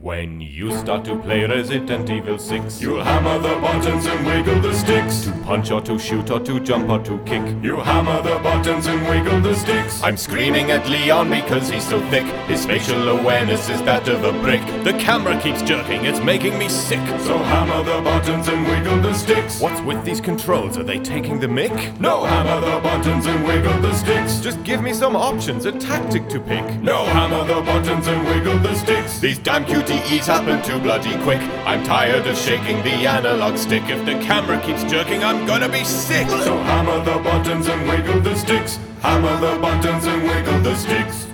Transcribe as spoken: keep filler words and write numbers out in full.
When you start to play Resident Evil six, You hammer the buttons and wiggle the sticks. to punch or to shoot or to jump or to kick. You hammer the buttons and wiggle the sticks. I'm screaming at Leon because he's so thick. His spatial awareness is that of a brick. The camera keeps jerking, it's making me sick. So hammer the buttons and wiggle the sticks. What's with these controls? Are they taking the mick? No, hammer the buttons and wiggle the sticks. Just give me some options, a tactic to pick. No, hammer the buttons and wiggle the sticks. These damn Q T Es happen too bloody quick. I'm tired of shaking the analog stick. If the camera keeps jerking, I'm gonna be sick. So hammer the buttons and wiggle the sticks. Hammer the buttons and wiggle the sticks.